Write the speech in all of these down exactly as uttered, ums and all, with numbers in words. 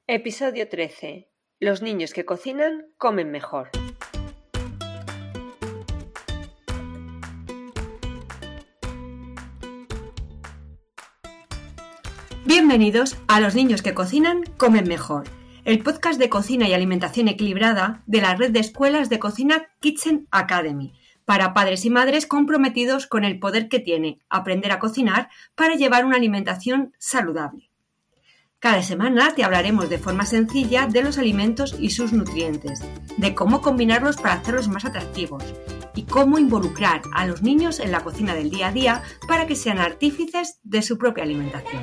Episodio trece. Los niños que cocinan comen mejor. Bienvenidos a Los niños que cocinan comen mejor, el podcast de cocina y alimentación equilibrada de la red de escuelas de cocina Kitchen Academy, para padres y madres comprometidos con el poder que tiene aprender a cocinar para llevar una alimentación saludable. Cada semana te hablaremos de forma sencilla de los alimentos y sus nutrientes, de cómo combinarlos para hacerlos más atractivos y cómo involucrar a los niños en la cocina del día a día para que sean artífices de su propia alimentación.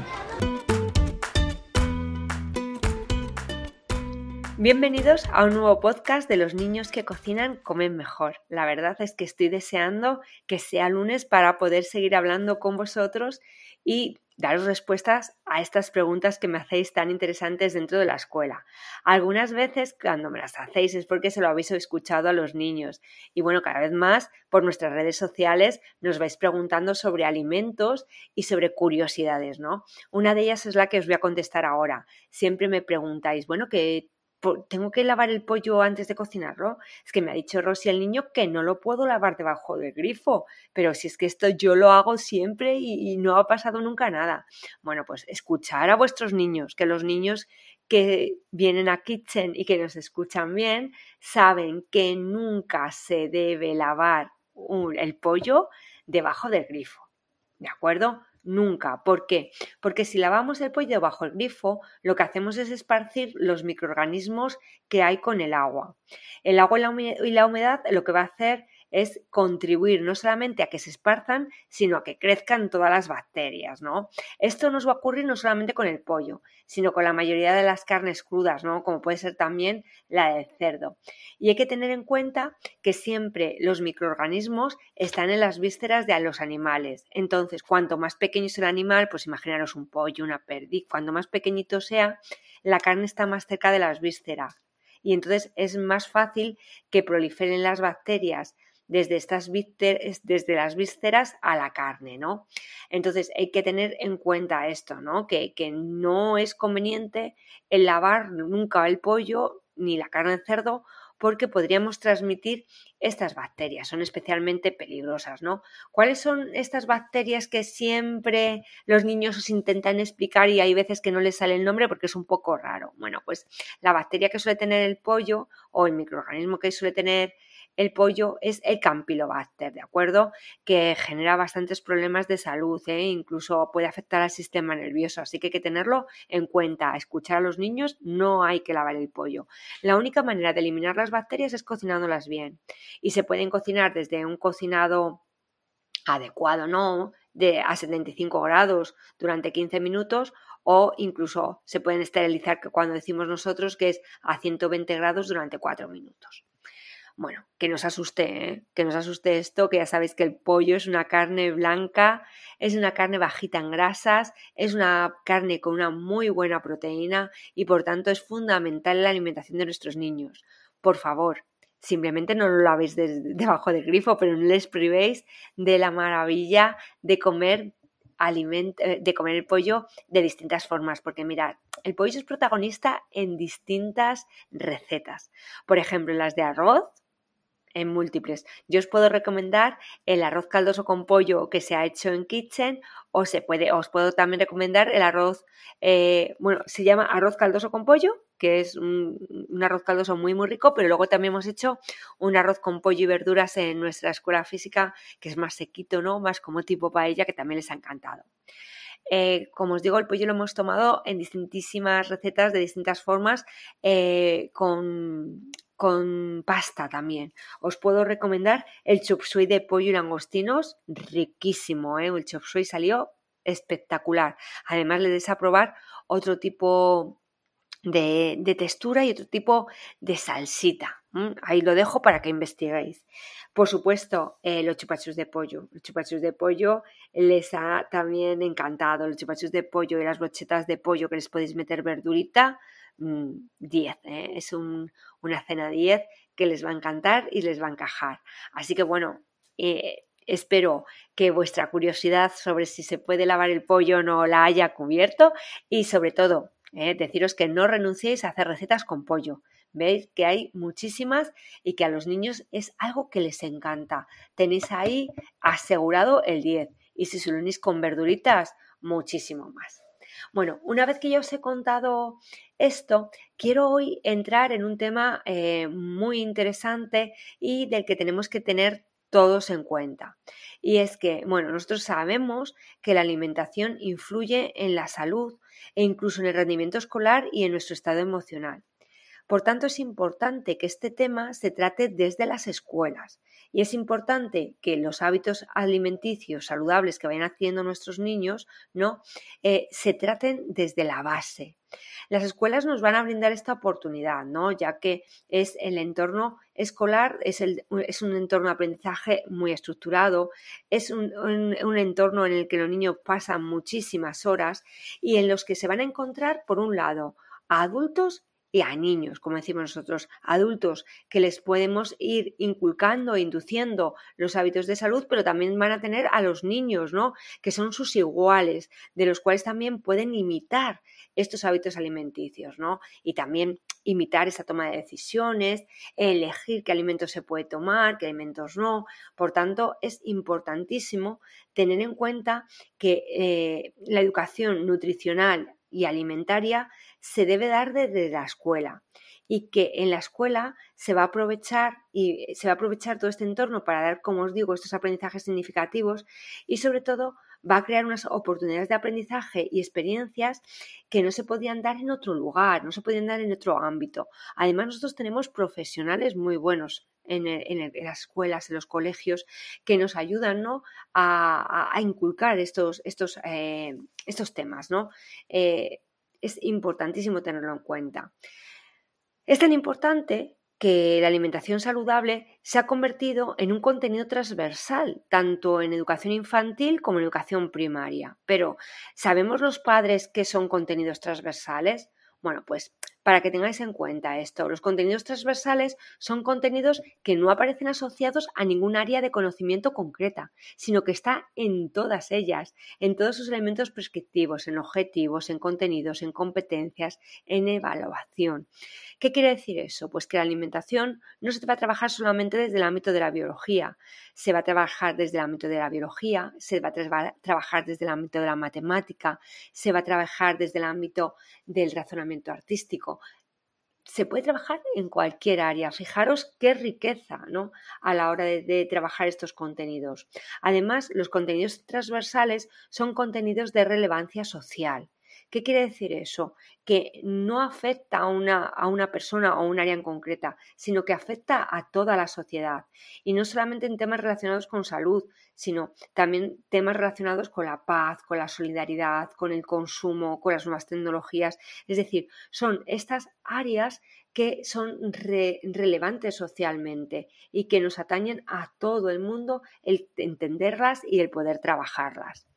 Bienvenidos a un nuevo podcast de Los niños que cocinan comen mejor. La verdad es que estoy deseando que sea lunes para poder seguir hablando con vosotros y daros respuestas a estas preguntas que me hacéis tan interesantes dentro de la escuela. Algunas veces cuando me las hacéis es porque se lo habéis escuchado a los niños y bueno, cada vez más por nuestras redes sociales nos vais preguntando sobre alimentos y sobre curiosidades, ¿no? Una de ellas es la que os voy a contestar ahora. Siempre me preguntáis, bueno, ¿qué ¿tengo que lavar el pollo antes de cocinarlo? Es que me ha dicho Rosy el niño que no lo puedo lavar debajo del grifo, pero si es que esto yo lo hago siempre y, y no ha pasado nunca nada. Bueno, pues escuchar a vuestros niños, que los niños que vienen a Kitchen y que nos escuchan bien saben que nunca se debe lavar un, el pollo debajo del grifo, ¿de acuerdo? Nunca. ¿Por qué? Porque si lavamos el pollo bajo el grifo, lo que hacemos es esparcir los microorganismos que hay con el agua. El agua y la humedad lo que va a hacer es contribuir no solamente a que se esparzan, sino a que crezcan todas las bacterias, ¿no? Esto nos va a ocurrir no solamente con el pollo, sino con la mayoría de las carnes crudas, ¿no? Como puede ser también la del cerdo. Y hay que tener en cuenta que siempre los microorganismos están en las vísceras de los animales. Entonces, cuanto más pequeño es el animal, pues imaginaros un pollo, una perdiz, cuanto más pequeñito sea, la carne está más cerca de las vísceras. Y entonces es más fácil que proliferen las bacterias desde, estas vísceras, desde las vísceras a la carne, ¿no? Entonces hay que tener en cuenta esto, ¿no? Que, que no es conveniente el lavar nunca el pollo ni la carne de cerdo porque podríamos transmitir estas bacterias, son especialmente peligrosas, ¿no? ¿Cuáles son estas bacterias que siempre los niños os intentan explicar y hay veces que no les sale el nombre porque es un poco raro? Bueno, pues la bacteria que suele tener el pollo o el microorganismo que suele tener el pollo es el Campylobacter, ¿de acuerdo? Que genera bastantes problemas de salud, ¿eh? Incluso puede afectar al sistema nervioso, así que hay que tenerlo en cuenta. Escuchar a los niños, no hay que lavar el pollo. La única manera de eliminar las bacterias es cocinándolas bien y se pueden cocinar desde un cocinado adecuado, ¿no? De a setenta y cinco grados durante quince minutos o incluso se pueden esterilizar, que cuando decimos nosotros que es a ciento veinte grados durante cuatro minutos. Bueno, que no os asuste, ¿eh? Que no os asuste esto, que ya sabéis que el pollo es una carne blanca, es una carne bajita en grasas, es una carne con una muy buena proteína y por tanto es fundamental en la alimentación de nuestros niños. Por favor, simplemente no lo lavéis de, debajo del grifo, pero no les privéis de la maravilla de comer aliment- de comer el pollo de distintas formas, porque mirad, el pollo es protagonista en distintas recetas. Por ejemplo, en las de arroz, en múltiples. Yo os puedo recomendar el arroz caldoso con pollo que se ha hecho en Kitchen o se puede, os puedo también recomendar el arroz, eh, bueno, se llama arroz caldoso con pollo, que es un, un arroz caldoso muy muy rico, pero luego también hemos hecho un arroz con pollo y verduras en nuestra escuela física, que es más sequito, ¿no? Más como tipo paella, que también les ha encantado. Eh, como os digo, el pollo lo hemos tomado en distintísimas recetas de distintas formas, eh, con... con pasta también. Os puedo recomendar el chop suey de pollo y langostinos, riquísimo, ¿eh? El chop suey salió espectacular. Además le des a probar otro tipo de, de textura y otro tipo de salsita. ¿Mm? Ahí lo dejo para que investiguéis. Por supuesto, eh, los chupachus de pollo. Los chupachus de pollo les ha también encantado. Los chupachus de pollo y las brochetas de pollo que les podéis meter verdurita, diez, ¿eh? Es un, una cena diez que les va a encantar y les va a encajar. Así que bueno, eh, espero que vuestra curiosidad sobre si se puede lavar el pollo o no la haya cubierto y sobre todo ¿eh? Deciros que no renunciéis a hacer recetas con pollo. Veis que hay muchísimas y que a los niños es algo que les encanta. Tenéis ahí asegurado el diez. Y si se lo unís con verduritas, muchísimo más. Bueno, una vez que ya os he contado esto, quiero hoy entrar en un tema eh, muy interesante y del que tenemos que tener todos en cuenta. Y es que, bueno, nosotros sabemos que la alimentación influye en la salud e incluso en el rendimiento escolar y en nuestro estado emocional. Por tanto, es importante que este tema se trate desde las escuelas y es importante que los hábitos alimenticios saludables que vayan adquiriendo nuestros niños, ¿no? eh, se traten desde la base. Las escuelas nos van a brindar esta oportunidad, ¿no? Ya que es el entorno escolar, es, el, es un entorno de aprendizaje muy estructurado, es un, un, un entorno en el que los niños pasan muchísimas horas y en los que se van a encontrar, por un lado, a adultos y a niños, como decimos nosotros, adultos que les podemos ir inculcando e induciendo los hábitos de salud, pero también van a tener a los niños, ¿no? Que son sus iguales, de los cuales también pueden imitar estos hábitos alimenticios, ¿no? Y también imitar esa toma de decisiones, elegir qué alimentos se puede tomar, qué alimentos no. Por tanto, es importantísimo tener en cuenta que eh, la educación nutricional y alimentaria se debe dar desde la escuela y que en la escuela se va a aprovechar y se va a aprovechar todo este entorno para dar, como os digo, estos aprendizajes significativos y sobre todo va a crear unas oportunidades de aprendizaje y experiencias que no se podían dar en otro lugar, no se podían dar en otro ámbito. Además, nosotros tenemos profesionales muy buenos en, el, en, el, en las escuelas, en los colegios, que nos ayudan, ¿no? a, a, a inculcar estos, estos, eh, estos temas, ¿no? Eh, es importantísimo tenerlo en cuenta. Es tan importante que la alimentación saludable se ha convertido en un contenido transversal, tanto en educación infantil como en educación primaria. Pero, ¿sabemos los padres qué son contenidos transversales? Bueno, pues para que tengáis en cuenta esto, los contenidos transversales son contenidos que no aparecen asociados a ningún área de conocimiento concreta, sino que está en todas ellas, en todos sus elementos prescriptivos, en objetivos, en contenidos, en competencias, en evaluación. ¿Qué quiere decir eso? Pues que la alimentación no se va a trabajar solamente desde el ámbito de la biología, se va a trabajar desde el ámbito de la biología, se va a tra- trabajar desde el ámbito de la matemática, se va a trabajar desde el ámbito del razonamiento artístico. Se puede trabajar en cualquier área. Fijaros qué riqueza, ¿no? A la hora de, de trabajar estos contenidos. Además, los contenidos transversales son contenidos de relevancia social. ¿Qué quiere decir eso? Que no afecta a una, a una persona o un área en concreta, sino que afecta a toda la sociedad. Y no solamente en temas relacionados con salud, sino también temas relacionados con la paz, con la solidaridad, con el consumo, con las nuevas tecnologías. Es decir, son estas áreas que son re- relevantes socialmente y que nos atañen a todo el mundo el entenderlas y el poder trabajarlas.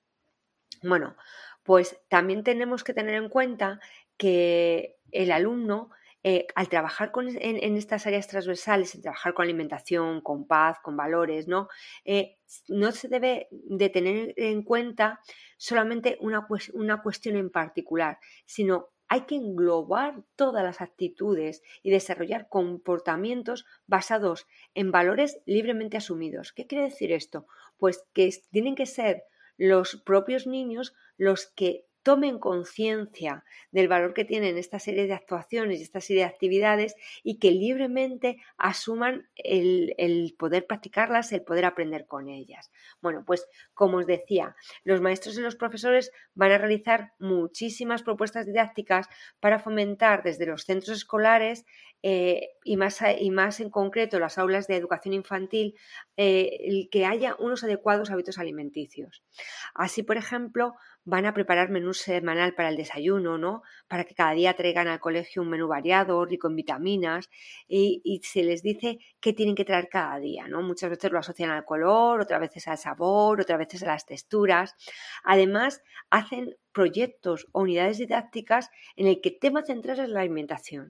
Bueno, pues también tenemos que tener en cuenta que el alumno, eh, al trabajar con, en, en estas áreas transversales, en trabajar con alimentación, con paz, con valores, ¿no? Eh, no se debe de tener en cuenta solamente una, una cuestión en particular, sino hay que englobar todas las actitudes y desarrollar comportamientos basados en valores libremente asumidos. ¿Qué quiere decir esto? Pues que tienen que ser los propios niños los que tomen conciencia del valor que tienen esta serie de actuaciones y esta serie de actividades y que libremente asuman el, el poder practicarlas, el poder aprender con ellas. Bueno, pues como os decía, los maestros y los profesores van a realizar muchísimas propuestas didácticas para fomentar desde los centros escolares eh, y, más, y más en concreto las aulas de educación infantil eh, el que haya unos adecuados hábitos alimenticios. Así, por ejemplo, van a preparar menú semanal para el desayuno, ¿no? Para que cada día traigan al colegio un menú variado, rico en vitaminas y, y se les dice qué tienen que traer cada día, ¿no? Muchas veces lo asocian al color, otras veces al sabor, otras veces a las texturas. Además, hacen proyectos o unidades didácticas en el que el tema central es la alimentación.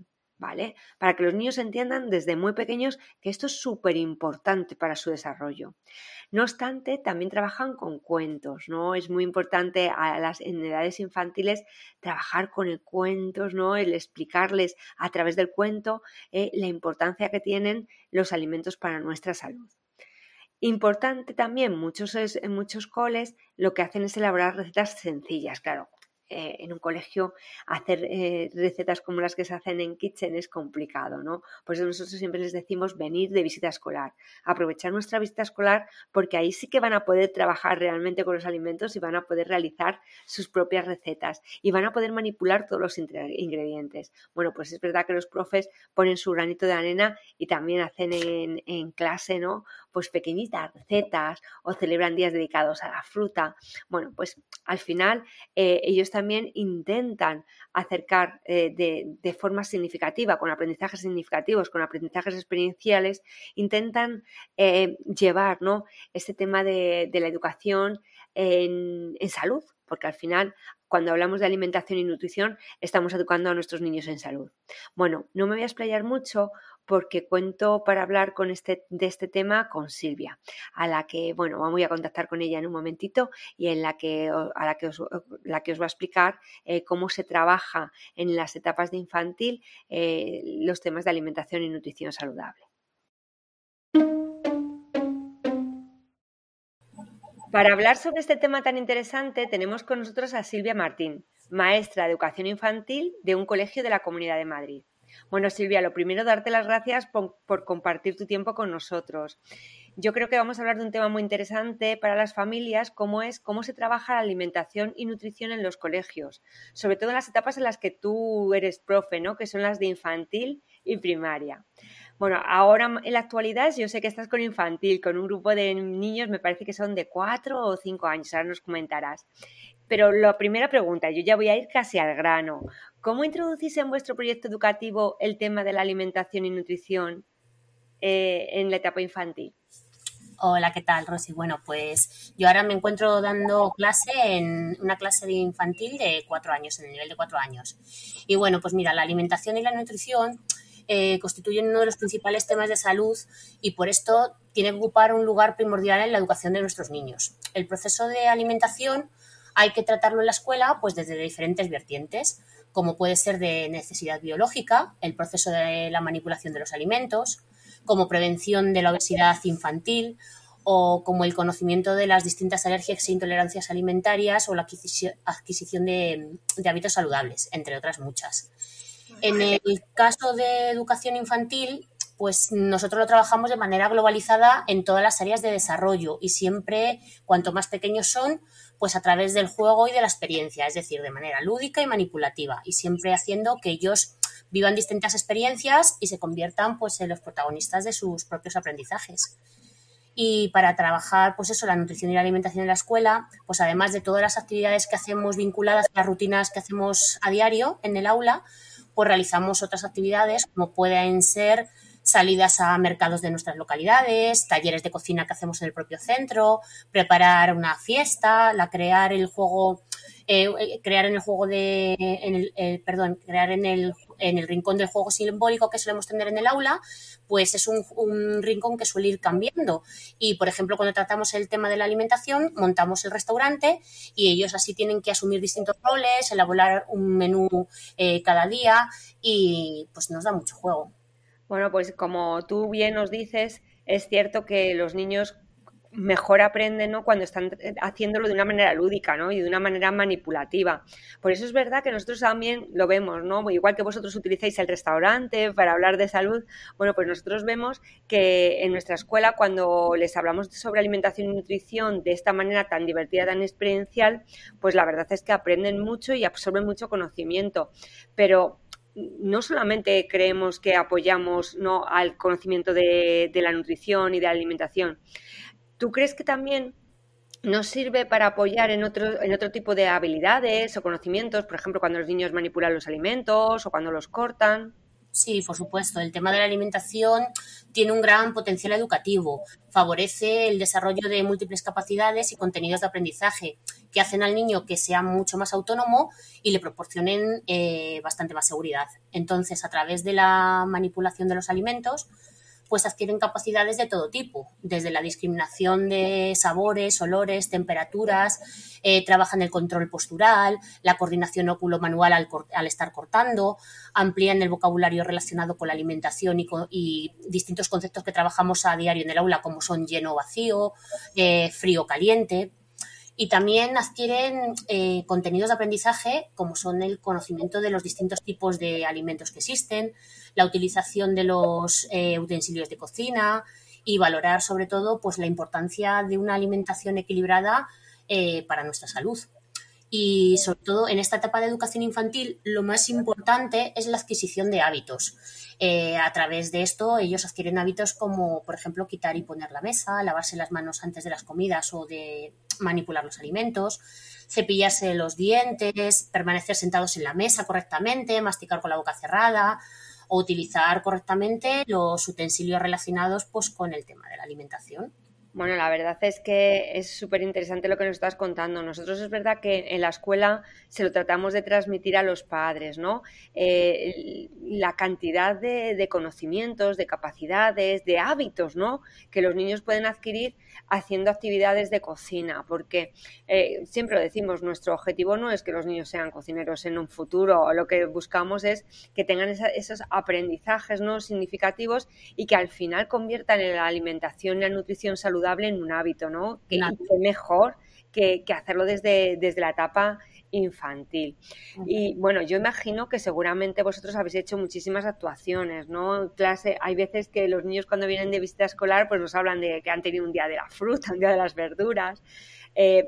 ¿vale? Para que los niños entiendan desde muy pequeños que esto es súper importante para su desarrollo. No obstante, también trabajan con cuentos, ¿no? Es muy importante a las, en edades infantiles trabajar con el cuentos, ¿no? El explicarles a través del cuento eh, la importancia que tienen los alimentos para nuestra salud. Importante también, muchos, en muchos coles lo que hacen es elaborar recetas sencillas, claro. Eh, en un colegio hacer eh, recetas como las que se hacen en Kitchen es complicado, ¿no? Por eso nosotros siempre les decimos venir de visita escolar, aprovechar nuestra visita escolar porque ahí sí que van a poder trabajar realmente con los alimentos y van a poder realizar sus propias recetas y van a poder manipular todos los ingredientes. Bueno, pues es verdad que los profes ponen su granito de arena y también hacen en, en clase, ¿no? Pues pequeñitas recetas o celebran días dedicados a la fruta. Bueno, pues al final eh, ellos también intentan acercar eh, de, de forma significativa, con aprendizajes significativos, con aprendizajes experienciales, intentan eh, llevar, ¿no? este tema de, de la educación en, en salud, porque al final cuando hablamos de alimentación y nutrición estamos educando a nuestros niños en salud. Bueno, no me voy a explayar mucho porque cuento para hablar con este, de este tema con Silvia, a la que, bueno, voy a contactar con ella en un momentito y en la que, a la que, os, la que os va a explicar eh, cómo se trabaja en las etapas de infantil eh, los temas de alimentación y nutrición saludable. Para hablar sobre este tema tan interesante tenemos con nosotros a Silvia Martín, maestra de educación infantil de un colegio de la Comunidad de Madrid. Bueno, Silvia, lo primero, darte las gracias por, por compartir tu tiempo con nosotros. Yo creo que vamos a hablar de un tema muy interesante para las familias, como es cómo se trabaja la alimentación y nutrición en los colegios, sobre todo en las etapas en las que tú eres profe, ¿no? Que son las de infantil y primaria. Bueno, ahora en la actualidad yo sé que estás con infantil, con un grupo de niños, me parece que son de cuatro o cinco años, ahora nos comentarás. Pero la primera pregunta, yo ya voy a ir casi al grano. ¿Cómo introducís en vuestro proyecto educativo el tema de la alimentación y nutrición eh, en la etapa infantil? Hola, ¿qué tal, Rosy? Bueno, pues yo ahora me encuentro dando clase en una clase de infantil de cuatro años, en el nivel de cuatro años. Y bueno, pues mira, la alimentación y la nutrición eh, constituyen uno de los principales temas de salud y por esto tiene que ocupar un lugar primordial en la educación de nuestros niños. El proceso de alimentación hay que tratarlo en la escuela pues desde diferentes vertientes, como puede ser de necesidad biológica, el proceso de la manipulación de los alimentos, como prevención de la obesidad infantil o como el conocimiento de las distintas alergias e intolerancias alimentarias o la adquisición de, de hábitos saludables, entre otras muchas. En el caso de educación infantil, pues nosotros lo trabajamos de manera globalizada en todas las áreas de desarrollo y siempre, cuanto más pequeños son, pues a través del juego y de la experiencia, es decir, de manera lúdica y manipulativa y siempre haciendo que ellos vivan distintas experiencias y se conviertan pues en los protagonistas de sus propios aprendizajes. Y para trabajar pues eso, la nutrición y la alimentación en la escuela, pues además de todas las actividades que hacemos vinculadas a las rutinas que hacemos a diario en el aula, pues realizamos otras actividades como pueden ser salidas a mercados de nuestras localidades, talleres de cocina que hacemos en el propio centro, preparar una fiesta, la crear el juego, eh, crear en el juego de, en el, eh, perdón, crear en el, en el rincón del juego simbólico que solemos tener en el aula, pues es un, un rincón que suele ir cambiando. Y, por ejemplo, cuando tratamos el tema de la alimentación, montamos el restaurante y ellos así tienen que asumir distintos roles, elaborar un menú eh, cada día y pues nos da mucho juego. Bueno, pues como tú bien nos dices, es cierto que los niños mejor aprenden, ¿no?, cuando están haciéndolo de una manera lúdica, ¿no?, y de una manera manipulativa. Por eso es verdad que nosotros también lo vemos, ¿no? Igual que vosotros utilizáis el restaurante para hablar de salud, bueno, pues nosotros vemos que en nuestra escuela cuando les hablamos sobre alimentación y nutrición de esta manera tan divertida, tan experiencial, pues la verdad es que aprenden mucho y absorben mucho conocimiento. Pero no solamente creemos que apoyamos, ¿no?, al conocimiento de, de la nutrición y de la alimentación. ¿Tú crees que también nos sirve para apoyar en otro, en otro tipo de habilidades o conocimientos? Por ejemplo, cuando los niños manipulan los alimentos o cuando los cortan. Sí, por supuesto. El tema de la alimentación tiene un gran potencial educativo. Favorece el desarrollo de múltiples capacidades y contenidos de aprendizaje que hacen al niño que sea mucho más autónomo y le proporcionen eh, bastante más seguridad. Entonces, a través de la manipulación de los alimentos, pues adquieren capacidades de todo tipo, desde la discriminación de sabores, olores, temperaturas, eh, trabajan el control postural, la coordinación óculo-manual al, al estar cortando, amplían el vocabulario relacionado con la alimentación y, con, y distintos conceptos que trabajamos a diario en el aula, como son lleno o vacío, eh, frío o caliente. Y también adquieren eh, contenidos de aprendizaje como son el conocimiento de los distintos tipos de alimentos que existen, la utilización de los eh, utensilios de cocina y valorar sobre todo pues, la importancia de una alimentación equilibrada eh, para nuestra salud. Y sobre todo en esta etapa de educación infantil lo más importante es la adquisición de hábitos. Eh, a través de esto ellos adquieren hábitos como, por ejemplo, quitar y poner la mesa, lavarse las manos antes de las comidas o de manipular los alimentos, cepillarse los dientes, permanecer sentados en la mesa correctamente, masticar con la boca cerrada o utilizar correctamente los utensilios relacionados pues, con el tema de la alimentación. Bueno, la verdad es que es súper interesante lo que nos estás contando. Nosotros es verdad que en la escuela se lo tratamos de transmitir a los padres, ¿no? Eh, la cantidad de, de conocimientos, de capacidades, de hábitos, ¿no? Que los niños pueden adquirir haciendo actividades de cocina, porque eh, siempre lo decimos, nuestro objetivo no es que los niños sean cocineros en un futuro, lo que buscamos es que tengan esa, esos aprendizajes, ¿no? significativos y que al final conviertan en la alimentación y la nutrición saludable en un hábito, ¿no? Que, Claro. que mejor que, que hacerlo desde, desde la etapa infantil. Y bueno, yo imagino que seguramente vosotros habéis hecho muchísimas actuaciones, ¿no? Clase, hay veces que los niños cuando vienen de visita escolar pues nos hablan de que han tenido un día de la fruta, un día de las verduras. Eh,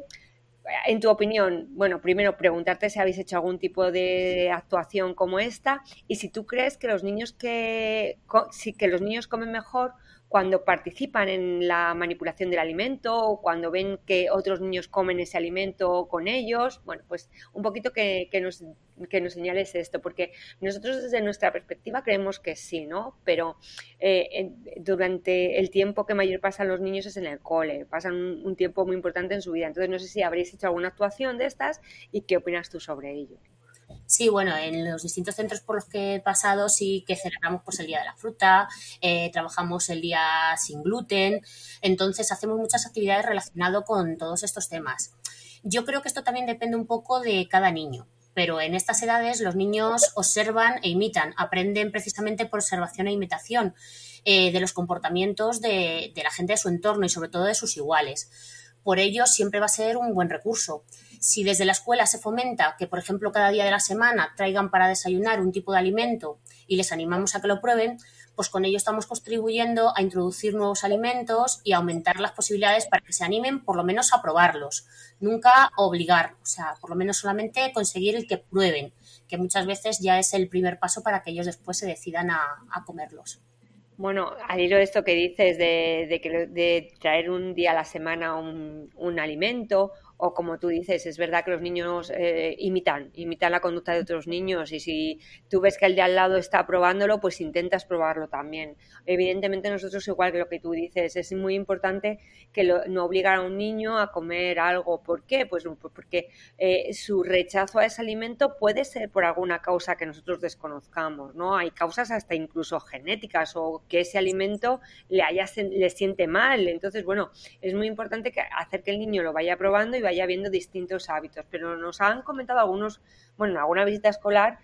en tu opinión, bueno, primero preguntarte si habéis hecho algún tipo de actuación como esta y si tú crees que los niños que, si, que los niños comen mejor cuando participan en la manipulación del alimento o cuando ven que otros niños comen ese alimento con ellos. Bueno, pues un poquito que, que, nos, que nos señales esto, porque nosotros desde nuestra perspectiva creemos que sí, ¿no? Pero eh, en, durante el tiempo que mayor pasan los niños es en el cole, pasan un, un tiempo muy importante en su vida. Entonces no sé si habréis hecho alguna actuación de estas y qué opinas tú sobre ello. Sí, bueno, en los distintos centros por los que he pasado sí que celebramos pues, el Día de la Fruta, eh, trabajamos el Día sin gluten, entonces hacemos muchas actividades relacionadas con todos estos temas. Yo creo que esto también depende un poco de cada niño, pero en estas edades los niños observan e imitan, aprenden precisamente por observación e imitación eh, de los comportamientos de, de la gente de su entorno y sobre todo de sus iguales. Por ello, siempre va a ser un buen recurso. Si desde la escuela se fomenta que, por ejemplo, cada día de la semana traigan para desayunar un tipo de alimento y les animamos a que lo prueben, pues con ello estamos contribuyendo a introducir nuevos alimentos y a aumentar las posibilidades para que se animen por lo menos a probarlos. Nunca obligar, o sea, por lo menos solamente conseguir el que prueben, que muchas veces ya es el primer paso para que ellos después se decidan a, a comerlos. Bueno, al hilo de esto que dices de, de, que, de traer un día a la semana un, un alimento, o como tú dices, es verdad que los niños eh, imitan, imitan la conducta de otros niños y si tú ves que el de al lado está probándolo, pues intentas probarlo también. Evidentemente nosotros, igual que lo que tú dices, es muy importante que lo, no obligar a un niño a comer algo. ¿Por qué? Pues porque eh, su rechazo a ese alimento puede ser por alguna causa que nosotros desconozcamos, ¿no? Hay causas hasta incluso genéticas o que ese alimento le, haya, le siente mal. Entonces, bueno, es muy importante que hacer que el niño lo vaya probando y vaya viendo distintos hábitos, pero nos han comentado algunos, bueno, en alguna visita escolar,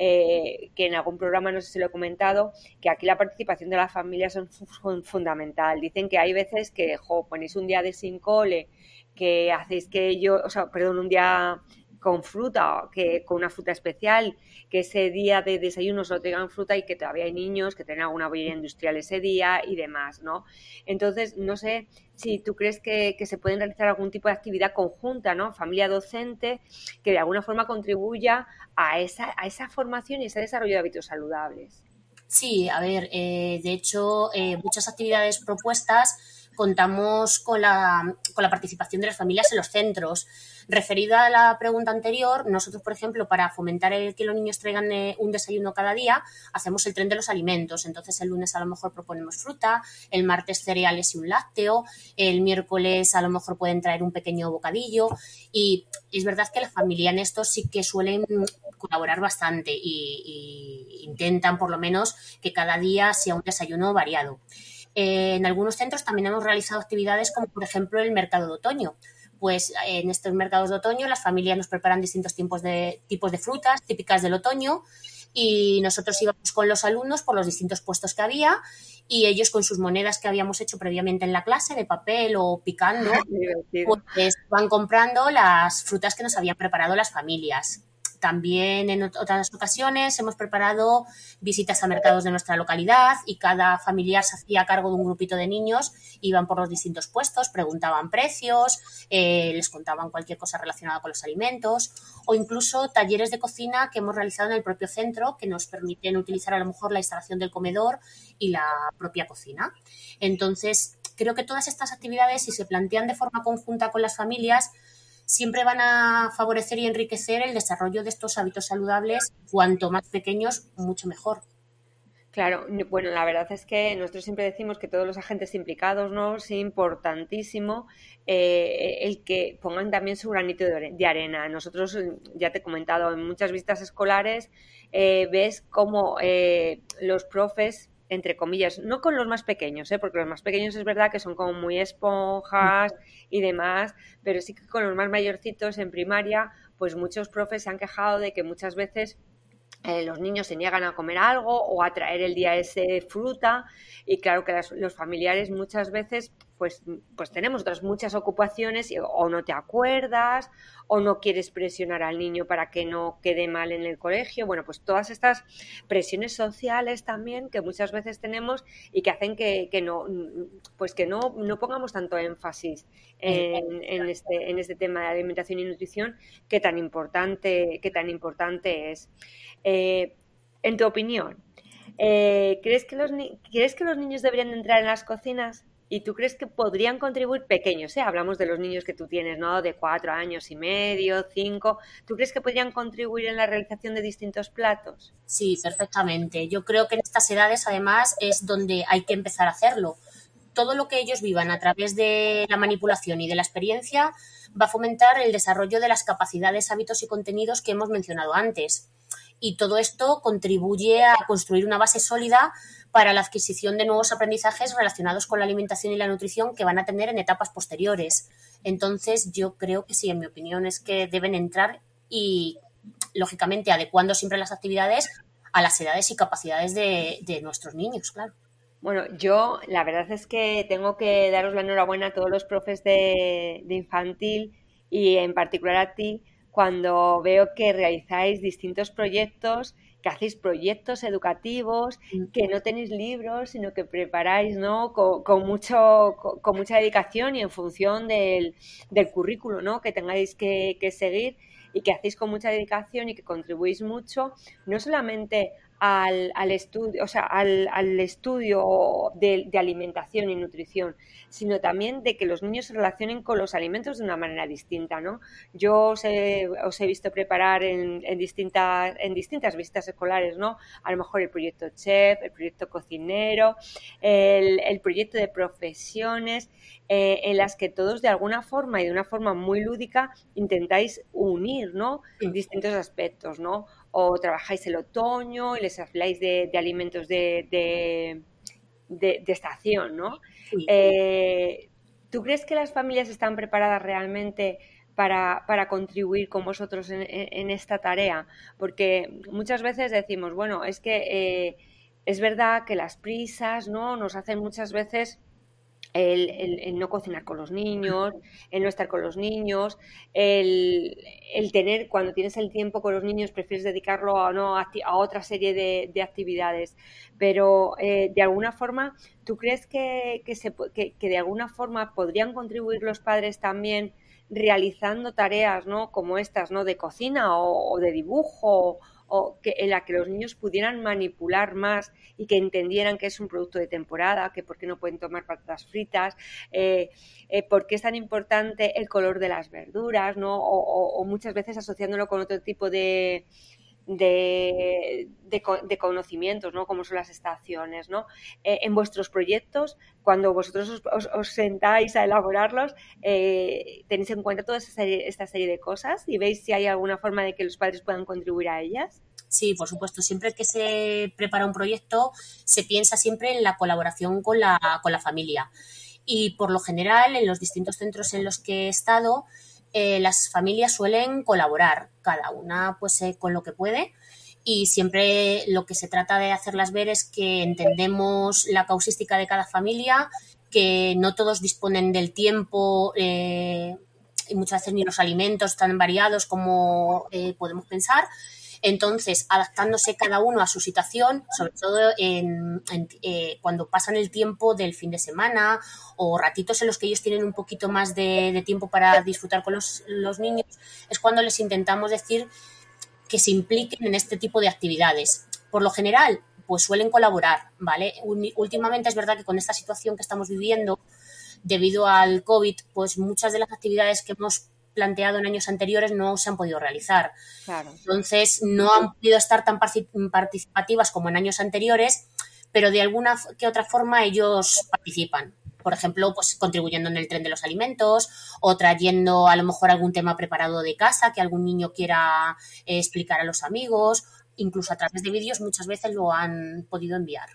eh, que en algún programa no sé si lo he comentado, que aquí la participación de las familias es fundamental. Dicen que hay veces que, jo, ponéis un día de sin cole, que hacéis que yo, o sea, perdón, un día con fruta, que con una fruta especial, que ese día de desayuno solo tengan fruta y que todavía hay niños que tengan alguna bollería industrial ese día y demás, ¿no? Entonces, no sé si tú crees que, que se pueden realizar algún tipo de actividad conjunta, ¿no? Familia docente, que de alguna forma contribuya a esa, a esa formación y ese desarrollo de hábitos saludables. Sí, a ver, eh, de hecho, eh, muchas actividades propuestas contamos con la, con la participación de las familias en los centros. Referida a la pregunta anterior, nosotros, por ejemplo, para fomentar el que los niños traigan eh, un desayuno cada día, hacemos el tren de los alimentos. Entonces, el lunes a lo mejor proponemos fruta, el martes cereales y un lácteo, el miércoles a lo mejor pueden traer un pequeño bocadillo. Y es verdad que la familia en esto sí que suelen colaborar bastante y, y intentan, por lo menos, que cada día sea un desayuno variado. Eh, en algunos centros también hemos realizado actividades como, por ejemplo, el mercado de otoño. Pues en estos mercados de otoño las familias nos preparan distintos tipos de, tipos de frutas típicas del otoño y nosotros íbamos con los alumnos por los distintos puestos que había y ellos con sus monedas que habíamos hecho previamente en la clase de papel o picando, pues van comprando las frutas que nos habían preparado las familias. También en otras ocasiones hemos preparado visitas a mercados de nuestra localidad y cada familiar se hacía cargo de un grupito de niños, iban por los distintos puestos, preguntaban precios, eh, les contaban cualquier cosa relacionada con los alimentos o incluso talleres de cocina que hemos realizado en el propio centro que nos permiten utilizar a lo mejor la instalación del comedor y la propia cocina. Entonces, creo que todas estas actividades, si se plantean de forma conjunta con las familias, siempre van a favorecer y enriquecer el desarrollo de estos hábitos saludables, cuanto más pequeños, mucho mejor. Claro, bueno, la verdad es que nosotros siempre decimos que todos los agentes implicados, ¿no? Es importantísimo eh, el que pongan también su granito de arena. Nosotros, ya te he comentado, en muchas visitas escolares eh, ves cómo eh, los profes, entre comillas, no con los más pequeños, ¿eh? Porque los más pequeños es verdad que son como muy esponjas y demás, pero sí que con los más mayorcitos en primaria, pues muchos profes se han quejado de que muchas veces eh, los niños se niegan a comer algo o a traer el día ese fruta y claro que las, los familiares muchas veces pues, pues tenemos otras muchas ocupaciones y, o no te acuerdas o no quieres presionar al niño para que no quede mal en el colegio. Bueno, pues todas estas presiones sociales también que muchas veces tenemos y que hacen que, que no pues que no, no pongamos tanto énfasis en, en, este, en este tema de alimentación y nutrición que tan importante, que tan importante es. Eh, en tu opinión, eh, ¿crees que los ni- ¿crees que los niños deberían entrar en las cocinas? ¿Y tú crees que podrían contribuir pequeños? ¿eh? Hablamos de los niños que tú tienes, ¿no? De cuatro años y medio, cinco. ¿Tú crees que podrían contribuir en la realización de distintos platos? Sí, perfectamente. Yo creo que en estas edades, además, es donde hay que empezar a hacerlo. Todo lo que ellos vivan a través de la manipulación y de la experiencia va a fomentar el desarrollo de las capacidades, hábitos y contenidos que hemos mencionado antes. Y todo esto contribuye a construir una base sólida para la adquisición de nuevos aprendizajes relacionados con la alimentación y la nutrición que van a tener en etapas posteriores. Entonces, yo creo que sí, en mi opinión, es que deben entrar y, lógicamente, adecuando siempre las actividades a las edades y capacidades de, de nuestros niños, claro. Bueno, yo la verdad es que tengo que daros la enhorabuena a todos los profes de, de infantil y en particular a ti, cuando veo que realizáis distintos proyectos, que hacéis proyectos educativos, que no tenéis libros, sino que preparáis, ¿no? con, con, mucho, con, con mucha dedicación y en función del, del currículo, ¿no? que tengáis que, que seguir y que hacéis con mucha dedicación y que contribuís mucho, no solamente al, al estudio, o sea, al, al estudio de, de alimentación y nutrición, sino también de que los niños se relacionen con los alimentos de una manera distinta, ¿no? Yo os he, os he visto preparar en, en, distintas, en distintas visitas escolares, ¿no? A lo mejor el proyecto chef, el proyecto cocinero, el, el proyecto de profesiones, eh, en las que todos de alguna forma y de una forma muy lúdica intentáis unir, ¿no? Distintos aspectos, ¿no? O trabajáis el otoño y les habláis de, de alimentos de, de, de, de estación, ¿no? Sí. Eh, ¿Tú crees que las familias están preparadas realmente para, para contribuir con vosotros en, en, en esta tarea? Porque muchas veces decimos, bueno, es que eh, es verdad que las prisas, ¿no? Nos hacen muchas veces El, el, el no cocinar con los niños, el no estar con los niños, el, el tener, cuando tienes el tiempo con los niños, prefieres dedicarlo a, no, a, a otra serie de, de actividades. Pero eh, de alguna forma, ¿tú crees que, que, se, que, que de alguna forma podrían contribuir los padres también realizando tareas, ¿no? como estas, ¿no? de cocina o, o de dibujo o que, en la que los niños pudieran manipular más y que entendieran que es un producto de temporada, que por qué no pueden tomar patatas fritas, eh, eh, por qué es tan importante el color de las verduras, ¿no? O, o, o muchas veces asociándolo con otro tipo de... De, de, de conocimientos, ¿no? Como son las estaciones, ¿no? Eh, en vuestros proyectos, cuando vosotros os, os, os sentáis a elaborarlos, eh, ¿tenéis en cuenta toda esta serie, esta serie de cosas y veis si hay alguna forma de que los padres puedan contribuir a ellas? Sí, por supuesto. Siempre que se prepara un proyecto, se piensa siempre en la colaboración con la, con la familia. Y por lo general, en los distintos centros en los que he estado, Eh, las familias suelen colaborar, cada una pues eh, con lo que puede, y siempre lo que se trata de hacerlas ver es que entendemos la causística de cada familia, que no todos disponen del tiempo eh, y muchas veces ni los alimentos tan variados como eh, podemos pensar. Entonces, adaptándose cada uno a su situación, sobre todo en, en, eh, cuando pasan el tiempo del fin de semana o ratitos en los que ellos tienen un poquito más de, de tiempo para disfrutar con los, los niños, es cuando les intentamos decir que se impliquen en este tipo de actividades. Por lo general, pues suelen colaborar, ¿vale? Últimamente es verdad que con esta situación que estamos viviendo, debido al COVID, pues muchas de las actividades que hemos planteado en años anteriores no se han podido realizar. Claro. Entonces, no han podido estar tan participativas como en años anteriores, pero de alguna que otra forma ellos participan. Por ejemplo, pues contribuyendo en el tren de los alimentos o trayendo a lo mejor algún tema preparado de casa que algún niño quiera eh, explicar a los amigos. Incluso a través de vídeos muchas veces lo han podido enviar.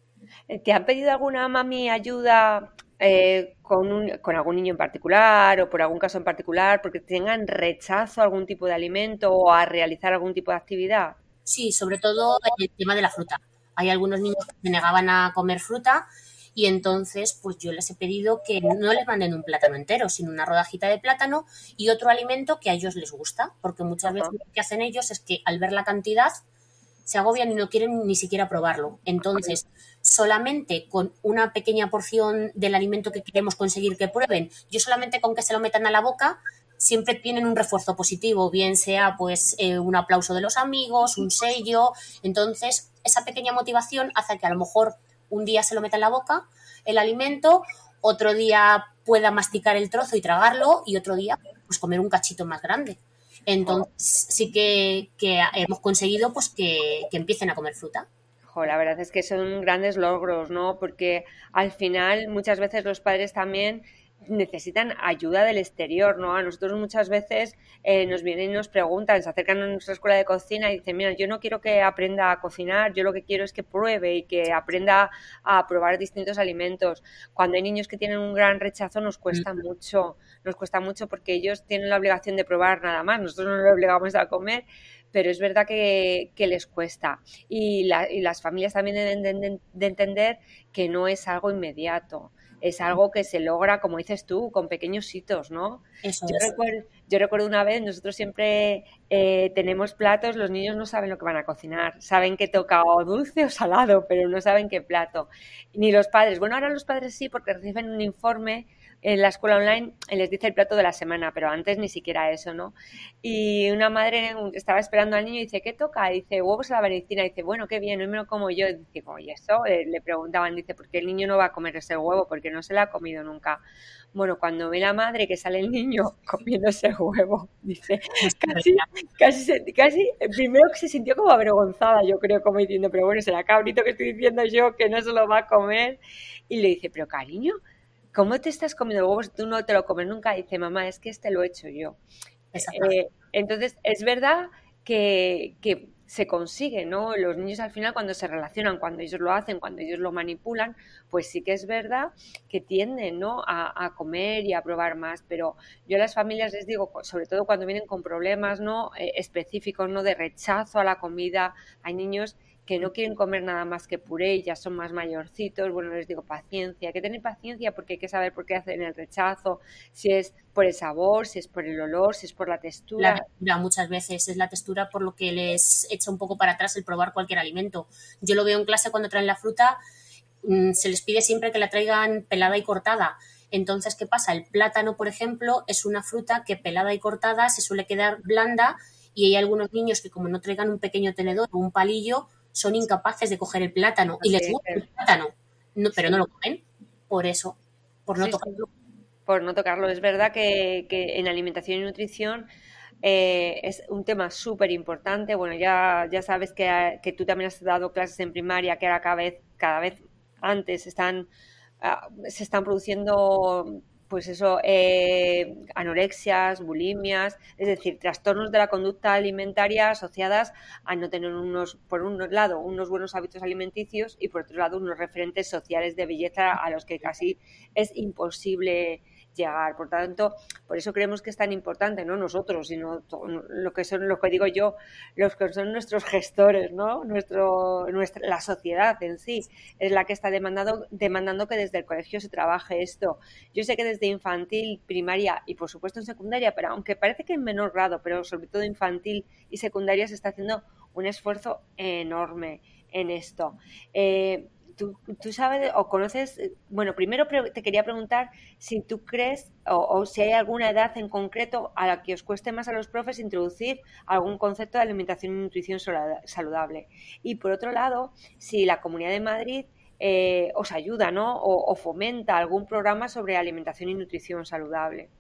¿Te han pedido alguna mami ayuda eh, con, un, con algún niño en particular o por algún caso en particular porque tengan rechazo a algún tipo de alimento o a realizar algún tipo de actividad? Sí, sobre todo el tema de la fruta. Hay algunos niños que se negaban a comer fruta y entonces pues yo les he pedido que no les manden un plátano entero, sino una rodajita de plátano y otro alimento que a ellos les gusta, porque muchas veces lo que hacen ellos es que al ver la cantidad se agobian y no quieren ni siquiera probarlo. Entonces, solamente con una pequeña porción del alimento que queremos conseguir que prueben, yo solamente con que se lo metan a la boca, siempre tienen un refuerzo positivo, bien sea pues eh, un aplauso de los amigos, un sello. Entonces, esa pequeña motivación hace que a lo mejor un día se lo meta en la boca el alimento, otro día pueda masticar el trozo y tragarlo y otro día pues comer un cachito más grande. Entonces sí que, que hemos conseguido pues que, que empiecen a comer fruta. Jo, la verdad es que son grandes logros, ¿no? Porque al final muchas veces los padres también necesitan ayuda del exterior, ¿no? A nosotros muchas veces eh, nos vienen y nos preguntan, se acercan a nuestra escuela de cocina y dicen, mira, yo no quiero que aprenda a cocinar, yo lo que quiero es que pruebe y que aprenda a probar distintos alimentos. Cuando hay niños que tienen un gran rechazo nos cuesta mm. mucho, nos cuesta mucho porque ellos tienen la obligación de probar nada más, nosotros no les obligamos a comer, pero es verdad que, que les cuesta. Y, la, y las familias también deben de, de, de entender que no es algo inmediato. Es algo que se logra, como dices tú, con pequeños hitos, ¿no? Eso yo, es. recuerdo, yo recuerdo una vez, nosotros siempre eh, tenemos platos, los niños no saben lo que van a cocinar, saben que toca o dulce o salado, pero no saben qué plato. Ni los padres. Bueno, ahora los padres sí, porque reciben un informe en la escuela online y les dice el plato de la semana, pero antes ni siquiera eso, ¿no? Y una madre estaba esperando al niño y dice, ¿qué toca? Y dice, huevos a la berenjena. Y dice, bueno, qué bien, hoy me lo como yo. Y dice, oye, eso le preguntaban, dice, ¿por qué el niño no va a comer ese huevo? Porque no se lo ha comido nunca. Bueno, cuando ve la madre que sale el niño comiendo ese huevo, dice, casi, casi, casi, primero que se sintió como avergonzada, yo creo, como diciendo, pero bueno, será cabrito que estoy diciendo yo que no se lo va a comer. Y le dice, pero cariño, ¿cómo te estás comiendo el huevo si tú no te lo comes nunca? Y dice, mamá, es que este lo he hecho yo. Eh, entonces, es verdad que, que se consigue, ¿no? Los niños al final cuando se relacionan, cuando ellos lo hacen, cuando ellos lo manipulan, pues sí que es verdad que tienden, ¿no? a, a comer y a probar más, pero yo a las familias les digo, sobre todo cuando vienen con problemas, ¿no? Eh, específicos, ¿no? De rechazo a la comida, hay niños que no quieren comer nada más que puré y ya son más mayorcitos, bueno, les digo paciencia, hay que tener paciencia porque hay que saber por qué hacen el rechazo, si es por el sabor, si es por el olor, si es por la textura. La textura muchas veces es la textura por lo que les echa un poco para atrás el probar cualquier alimento. Yo lo veo en clase cuando traen la fruta, se les pide siempre que la traigan pelada y cortada. Entonces, ¿qué pasa? El plátano, por ejemplo, es una fruta que pelada y cortada se suele quedar blanda y hay algunos niños que como no traigan un pequeño tenedor o un palillo, son incapaces de coger el plátano y les gusta el plátano, no, pero sí. no lo comen por eso, por no sí, tocarlo. Sí. Por no tocarlo. Es verdad que, que en alimentación y nutrición eh, es un tema súper importante. Bueno, ya, ya sabes que, que tú también has dado clases en primaria, que ahora cada vez, cada vez antes están, uh, se están produciendo... pues eso, eh, anorexias, bulimias, es decir, trastornos de la conducta alimentaria asociadas a no tener unos, por un lado, unos buenos hábitos alimenticios y por otro lado, unos referentes sociales de belleza a los que casi es imposible llegar. Por tanto, por eso creemos que es tan importante, no nosotros, sino lo que son, lo que digo yo, los que son nuestros gestores, ¿no? Nuestro, nuestra, la sociedad en sí es la que está demandando, demandando que desde el colegio se trabaje esto. Yo sé que desde infantil, primaria y por supuesto en secundaria, pero aunque parece que en menor grado, pero sobre todo infantil y secundaria se está haciendo un esfuerzo enorme en esto. Eh, ¿Tú, tú sabes o conoces? Bueno, primero te quería preguntar si tú crees o, o si hay alguna edad en concreto a la que os cueste más a los profes introducir algún concepto de alimentación y nutrición saludable. Y por otro lado, si la Comunidad de Madrid eh, os ayuda, ¿no? O, o fomenta algún programa sobre alimentación y nutrición saludable.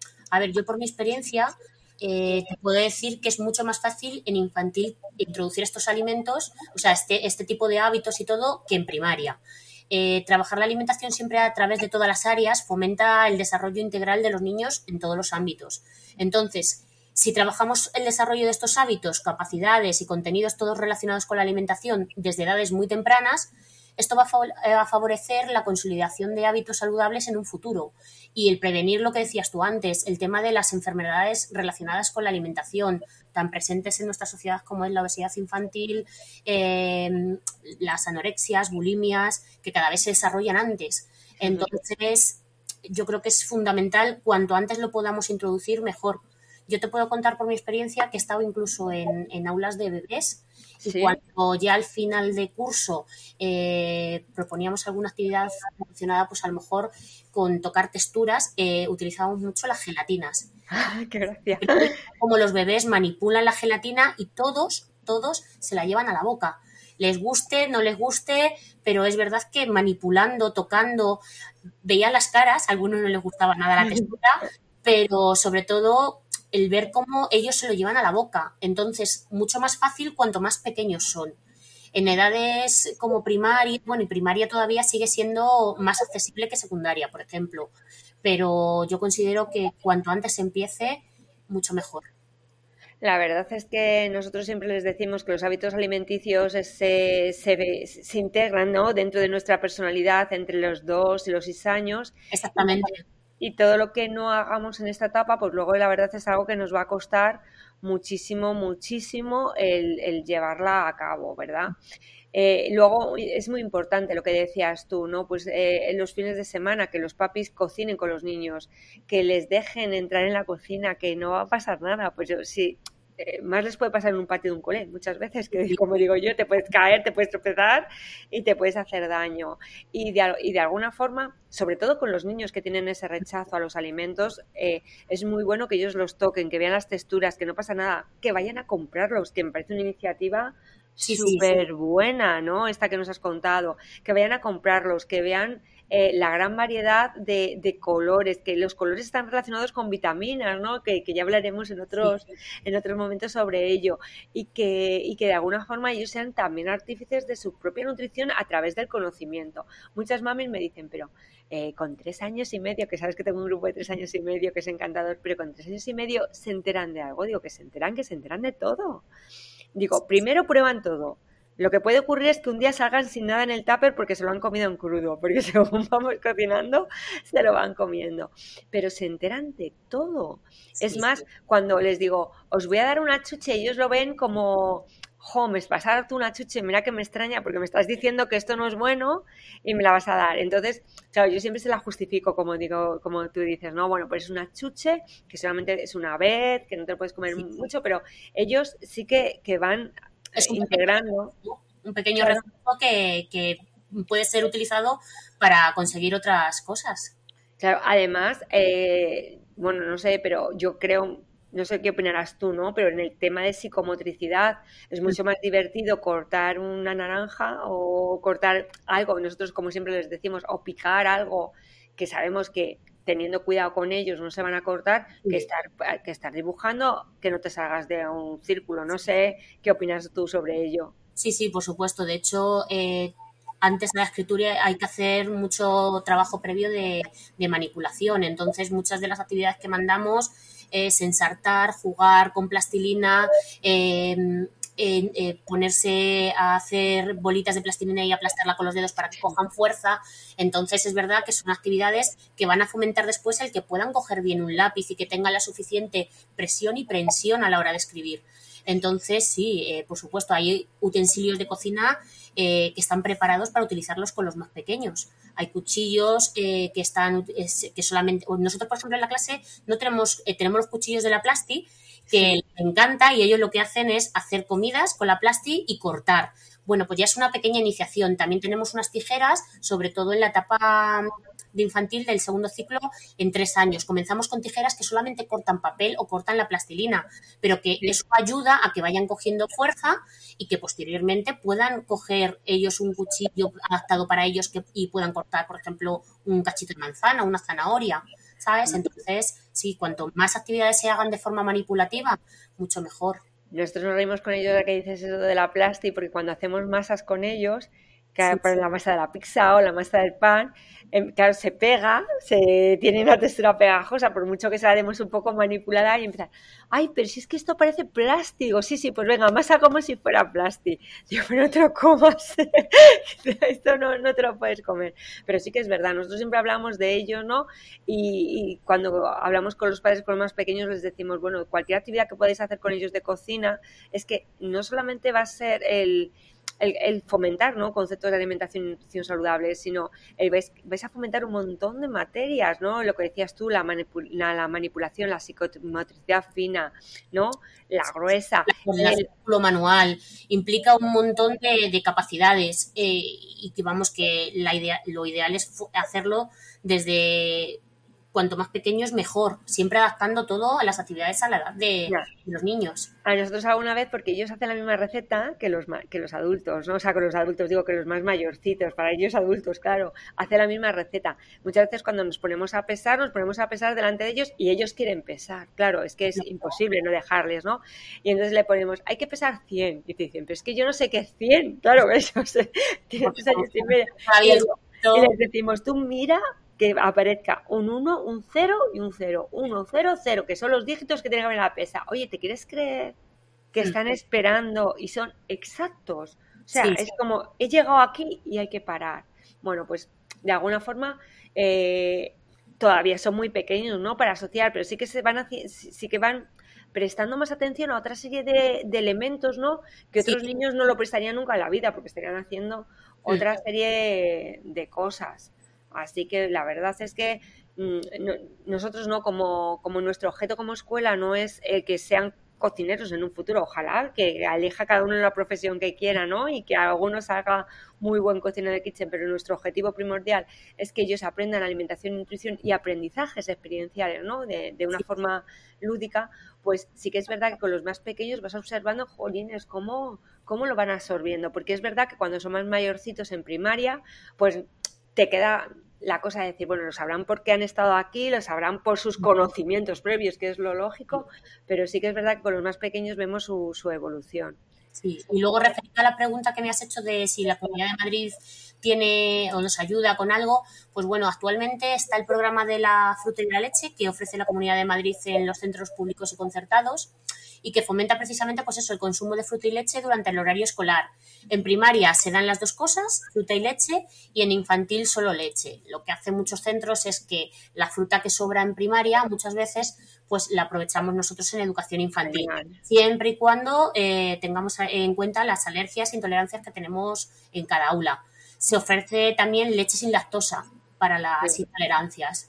A ver, yo por mi experiencia... Eh, te puedo decir que es mucho más fácil en infantil introducir estos alimentos, o sea, este, este tipo de hábitos y todo, que en primaria. Eh, trabajar la alimentación siempre a través de todas las áreas fomenta el desarrollo integral de los niños en todos los ámbitos. Entonces, si trabajamos el desarrollo de estos hábitos, capacidades y contenidos todos relacionados con la alimentación desde edades muy tempranas, esto va a favorecer la consolidación de hábitos saludables en un futuro y el prevenir lo que decías tú antes, el tema de las enfermedades relacionadas con la alimentación, tan presentes en nuestra sociedad como es la obesidad infantil, eh, las anorexias, bulimias, que cada vez se desarrollan antes. Entonces, yo creo que es fundamental, cuanto antes lo podamos introducir, mejor. Yo te puedo contar por mi experiencia que he estado incluso en, en aulas de bebés. Y sí. Cuando ya al final de curso eh, proponíamos alguna actividad relacionada, pues a lo mejor con tocar texturas, eh, utilizábamos mucho las gelatinas. ¡Ah, qué gracia! Como los bebés manipulan la gelatina y todos, todos se la llevan a la boca. Les guste, no les guste, pero es verdad que manipulando, tocando, veían las caras, a algunos no les gustaba nada la textura, pero sobre todo... el ver cómo ellos se lo llevan a la boca. Entonces, mucho más fácil cuanto más pequeños son. En edades como primaria, bueno, y primaria todavía sigue siendo más accesible que secundaria, por ejemplo. Pero yo considero que cuanto antes empiece, mucho mejor. La verdad es que nosotros siempre les decimos que los hábitos alimenticios se, se, se integran, ¿no?, dentro de nuestra personalidad entre los dos y los seis años. Exactamente. Y todo lo que no hagamos en esta etapa, pues luego la verdad es algo que nos va a costar muchísimo, muchísimo el, el llevarla a cabo, ¿verdad? Eh, luego es muy importante lo que decías tú, ¿no? Pues eh, en los fines de semana que los papis cocinen con los niños, que les dejen entrar en la cocina, que no va a pasar nada. Pues yo sí, eh, más les puede pasar en un patio de un cole muchas veces, que como digo yo, te puedes caer, te puedes tropezar y te puedes hacer daño. Y de, y de alguna forma, sobre todo con los niños que tienen ese rechazo a los alimentos, eh, es muy bueno que ellos los toquen, que vean las texturas, que no pasa nada, que vayan a comprarlos, que me parece una iniciativa sí, súper sí, sí. buena, ¿no? Esta que nos has contado, que vayan a comprarlos, que vean eh, la gran variedad de, de colores, que los colores están relacionados con vitaminas, ¿no? Que, que ya hablaremos en otros, sí. en otros momentos sobre ello, y que, y que de alguna forma ellos sean también artífices de su propia nutrición a través del conocimiento. Muchas mamis me dicen, pero eh, con tres años y medio, que sabes que tengo un grupo de tres años y medio que es encantador, pero con tres años y medio se enteran de algo. Digo, que se enteran, que se enteran de todo. Digo, primero prueban todo. Lo que puede ocurrir es que un día salgan sin nada en el tupper porque se lo han comido en crudo, porque según vamos cocinando se lo van comiendo. Pero se enteran de todo. Sí, es más, sí. Cuando les digo, os voy a dar una chuche, ellos lo ven como... jo, me vas a dar tú una chuche, mira que me extraña porque me estás diciendo que esto no es bueno y me la vas a dar. Entonces, claro, yo siempre se la justifico, como digo, como tú dices, ¿no? Bueno, pues es una chuche, que solamente es una vez, que no te lo puedes comer sí. mucho, pero ellos sí que, que van es un integrando. Pequeño, un pequeño claro. refuerzo que, que puede ser utilizado para conseguir otras cosas. Claro, además, eh, bueno, no sé, pero yo creo... no sé qué opinarás tú, ¿no? Pero en el tema de psicomotricidad es mucho más divertido cortar una naranja o cortar algo, nosotros como siempre les decimos, o picar algo que sabemos que teniendo cuidado con ellos no se van a cortar, Sí. que estar, que estar dibujando, que no te salgas de un círculo. No sé qué opinas tú sobre ello. Sí, sí, por supuesto. De hecho, eh, antes de la escritura hay que hacer mucho trabajo previo de, de manipulación. Entonces, muchas de las actividades que mandamos es ensartar, jugar con plastilina, eh, eh, eh, ponerse a hacer bolitas de plastilina y aplastarla con los dedos para que cojan fuerza. Entonces, es verdad que son actividades que van a fomentar después el que puedan coger bien un lápiz y que tengan la suficiente presión y prensión a la hora de escribir. Entonces, sí, eh, por supuesto, hay utensilios de cocina eh, que están preparados para utilizarlos con los más pequeños. Hay cuchillos eh, que están, es, que solamente, nosotros, por ejemplo, en la clase no tenemos, eh, tenemos los cuchillos de la Plasti, que sí. Les encanta, y ellos lo que hacen es hacer comidas con la Plasti y cortar. Bueno, pues ya es una pequeña iniciación. También tenemos unas tijeras, sobre todo en la etapa de infantil del segundo ciclo, en tres años. Comenzamos con tijeras que solamente cortan papel o cortan la plastilina, pero que eso ayuda a que vayan cogiendo fuerza y que posteriormente puedan coger ellos un cuchillo adaptado para ellos que, y puedan cortar, por ejemplo, un cachito de manzana, una zanahoria, ¿sabes? Entonces, sí, cuanto más actividades se hagan de forma manipulativa, mucho mejor. Nosotros nos reímos con ellos de que dices eso de la plasti, porque cuando hacemos masas con ellos, que sí, para sí. la masa de la pizza o la masa del pan, eh, claro, se pega, se tiene una textura pegajosa, por mucho que se la demos un poco manipulada y empiezan, ay, pero si es que esto parece plástico, sí, sí, pues venga, masa como si fuera plástico. Digo, pero no te lo comas, esto no, no te lo puedes comer. Pero sí que es verdad, nosotros siempre hablamos de ello, ¿no? Y, y cuando hablamos con los padres, con los más pequeños, les decimos, bueno, cualquier actividad que podáis hacer con ellos de cocina, es que no solamente va a ser el... El, el fomentar, ¿no?, conceptos de alimentación y nutrición saludable, sino el, vais, vais a fomentar un montón de materias, ¿no? Lo que decías tú, la, manipul- la, la manipulación, la psicomotricidad fina, ¿no? La gruesa. La, el cálculo manual implica un montón de, de capacidades eh, y que vamos que la idea, lo ideal es hacerlo desde cuanto más pequeños mejor, siempre adaptando todo a las actividades a la edad de, de los niños. A nosotros alguna vez, porque ellos hacen la misma receta que los, que los adultos, ¿no? O sea, con los adultos digo que los más mayorcitos, para ellos adultos, claro, hacen la misma receta. Muchas veces cuando nos ponemos a pesar, nos ponemos a pesar delante de ellos y ellos quieren pesar. Claro, es que es imposible no dejarles, ¿no? Y entonces le ponemos, hay que pesar cien. Y te dicen, pero es que yo no sé qué es cien. Claro, eso se, tiene tres años y medio. Y, y les decimos, tú mira que aparezca un uno, un cero y un cero. uno, cero, cero, que son los dígitos que tienen que haber en la pesa. Oye, ¿te quieres creer que están esperando y son exactos? O sea, sí, es sí. como, he llegado aquí y hay que parar. Bueno, pues de alguna forma eh, todavía son muy pequeños, ¿no?, para asociar, pero sí que se van haci- sí que van prestando más atención a otra serie de, de elementos, ¿no?, que otros sí. niños no lo prestarían nunca en la vida porque estarían haciendo otra sí. serie de cosas. Así que la verdad es que mmm, no, nosotros no, como, como nuestro objeto como escuela no es eh, que sean cocineros en un futuro, ojalá que elija cada uno la profesión que quiera, ¿no?, y que alguno salga muy buen cocinero de kitchen, pero nuestro objetivo primordial es que ellos aprendan alimentación, nutrición y aprendizajes experienciales, ¿no?, de, de una sí. forma lúdica. Pues sí que es verdad que con los más pequeños vas observando, jolines, cómo, cómo lo van absorbiendo, porque es verdad que cuando son más mayorcitos en primaria, pues te queda la cosa de decir, bueno, lo sabrán porque han estado aquí, lo sabrán por sus conocimientos previos, que es lo lógico, pero sí que es verdad que con los más pequeños vemos su, su evolución. Sí, y luego referente a la pregunta que me has hecho de si la Comunidad de Madrid tiene o nos ayuda con algo, pues bueno, actualmente está el programa de la fruta y la leche que ofrece la Comunidad de Madrid en los centros públicos y concertados y que fomenta precisamente pues eso, el consumo de fruta y leche durante el horario escolar. En primaria se dan las dos cosas, fruta y leche, y en infantil solo leche. Lo que hacen muchos centros es que la fruta que sobra en primaria muchas veces pues la aprovechamos nosotros en educación infantil, siempre y cuando eh, tengamos en cuenta las alergias e intolerancias que tenemos en cada aula. Se ofrece también leche sin lactosa para las sí. intolerancias.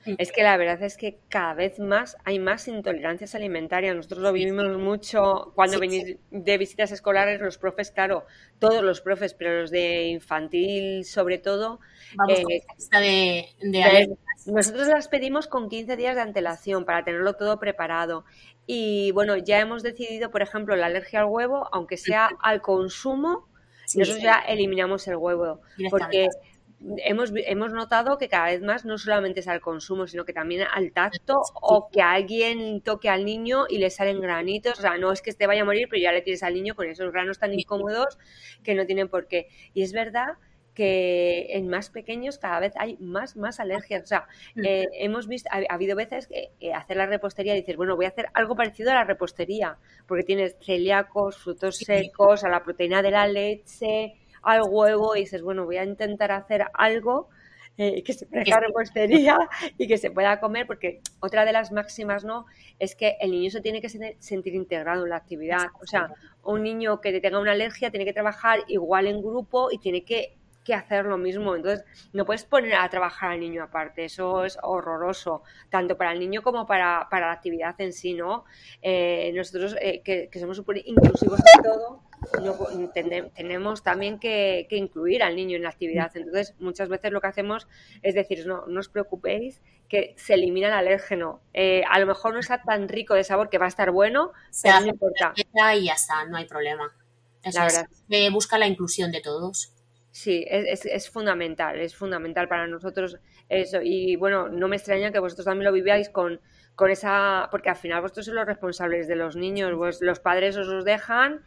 Es que la verdad es que cada vez más hay más intolerancias alimentarias. Nosotros lo vivimos mucho cuando Sí, venís sí. de visitas escolares, los profes, claro, todos los profes, pero los de infantil sobre todo, Vamos con eh, esta lista de, de ver, alertas. nosotros las pedimos con quince días de antelación para tenerlo todo preparado. Y bueno, ya hemos decidido, por ejemplo, la alergia al huevo, aunque sea al consumo, Sí, nosotros ya eliminamos el huevo, porque directamente. hemos, vi- hemos notado que cada vez más no solamente es al consumo, sino que también al tacto Sí, o que alguien toque al niño y le salen granitos. O sea, no es que te vaya a morir, pero ya le tienes al niño con esos granos tan sí, sí. incómodos que no tienen por qué. Y es verdad que en más pequeños cada vez hay más, más alergias. O sea, Mm, eh, hemos visto, ha, ha habido veces que eh, hacer la repostería dices, bueno, voy a hacer algo parecido a la repostería, porque tienes celíacos, frutos sí, secos, a la proteína de la leche, al huevo, y dices, bueno, voy a intentar hacer algo eh, que se que parezca a sí. repostería y que se pueda comer, porque otra de las máximas, ¿no?, es que el niño se tiene que se- sentir integrado en la actividad. O sea, un niño que tenga una alergia tiene que trabajar igual en grupo y tiene que que hacer lo mismo. Entonces, no puedes poner a trabajar al niño aparte, eso es horroroso, tanto para el niño como para, para la actividad en sí, ¿no? Eh, nosotros, eh, que, que somos súper inclusivos en todo, no, ten- tenemos también que, que incluir al niño en la actividad. Entonces, muchas veces lo que hacemos es decir, no, no os preocupéis, que se elimina el alérgeno. Eh, a lo mejor no está tan rico de sabor que va a estar bueno, Se pero no hace la importa, dieta y ya está, no hay problema. Eso la es. verdad. Eh, busca la inclusión de todos. Sí, es, es, es fundamental, es fundamental para nosotros eso. Y bueno, no me extraña que vosotros también lo viváis con, con esa, porque al final vosotros sois los responsables de los niños, pues los padres os los dejan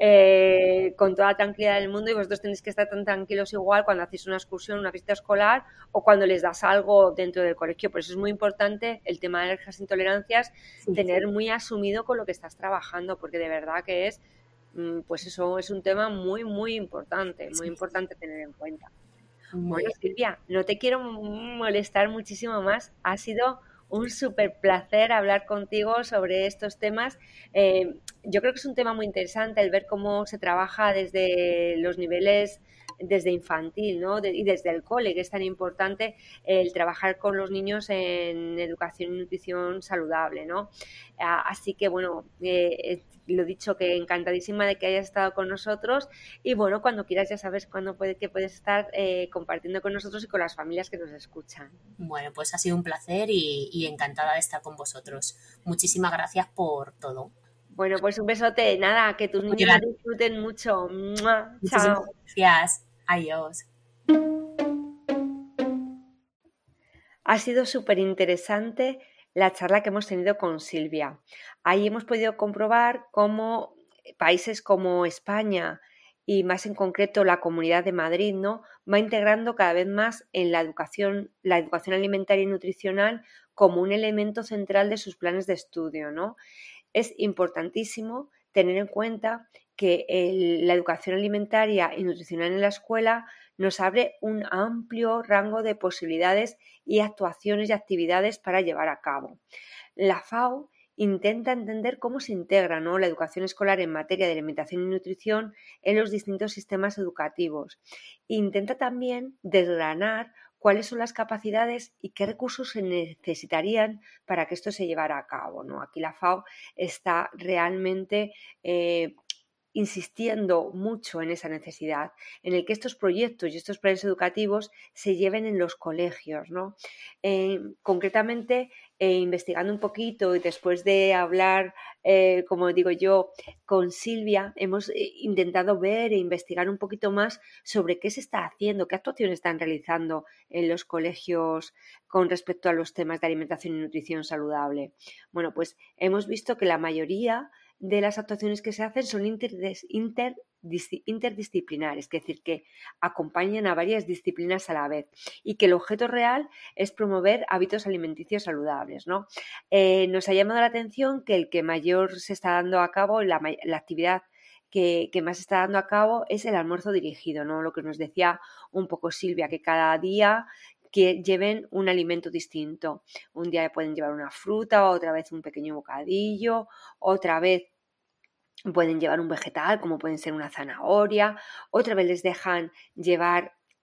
eh, con toda la tranquilidad del mundo y vosotros tenéis que estar tan tranquilos igual cuando hacéis una excursión, una visita escolar o cuando les das algo dentro del colegio. Por eso es muy importante el tema de alergias e intolerancias, Sí. tener muy asumido con lo que estás trabajando, porque de verdad que es pues eso es un tema muy, muy importante, muy Sí. importante tener en cuenta. Muy Bueno, bien. Silvia, no te quiero molestar muchísimo más. Ha sido un súper placer hablar contigo sobre estos temas. Eh, yo creo que es un tema muy interesante el ver cómo se trabaja desde los niveles, desde infantil, ¿no? De- y desde el cole, que es tan importante el trabajar con los niños en educación y nutrición saludable, ¿no? Ah, así que, bueno, eh, eh, lo dicho, que encantadísima de que hayas estado con nosotros y bueno, cuando quieras ya sabes cuándo puede, que puedes estar eh, compartiendo con nosotros y con las familias que nos escuchan. Bueno, pues ha sido un placer y, y encantada de estar con vosotros. Muchísimas gracias por todo. Bueno, pues un besote. Nada, que tus Muy niños lo grande. disfruten mucho. ¡Mua! Muchísimas Chao. gracias. Adiós. Ha sido súper interesante la charla que hemos tenido con Silvia. Ahí hemos podido comprobar cómo países como España y más en concreto la Comunidad de Madrid, ¿no?, va integrando cada vez más en la educación, la educación alimentaria y nutricional como un elemento central de sus planes de estudio, ¿no? Es importantísimo tener en cuenta que el- la educación alimentaria y nutricional en la escuela nos abre un amplio rango de posibilidades y actuaciones y actividades para llevar a cabo. La FAO intenta entender cómo se integra, ¿no?, la educación escolar en materia de alimentación y nutrición en los distintos sistemas educativos. Intenta también desgranar cuáles son las capacidades y qué recursos se necesitarían para que esto se llevara a cabo, ¿no? Aquí la FAO está realmente eh, insistiendo mucho en esa necesidad, en el que estos proyectos y estos planes educativos se lleven en los colegios, ¿no? Eh, concretamente, eh, investigando un poquito y después de hablar, eh, como digo yo, con Silvia, hemos eh, intentado ver e investigar un poquito más sobre qué se está haciendo, qué actuaciones están realizando en los colegios con respecto a los temas de alimentación y nutrición saludable. Bueno, pues hemos visto que la mayoría de las actuaciones que se hacen son interdis, interdis, interdisciplinares, es decir, que acompañan a varias disciplinas a la vez y que el objeto real es promover hábitos alimenticios saludables, ¿no? Eh, nos ha llamado la atención que el que mayor se está dando a cabo, la, la actividad que, que más se está dando a cabo es el almuerzo dirigido, ¿no? Lo que nos decía un poco Silvia, que cada día que lleven un alimento distinto. Un día pueden llevar una fruta, otra vez un pequeño bocadillo, otra vez pueden llevar un vegetal, como pueden ser una zanahoria, otra vez les dejan llevar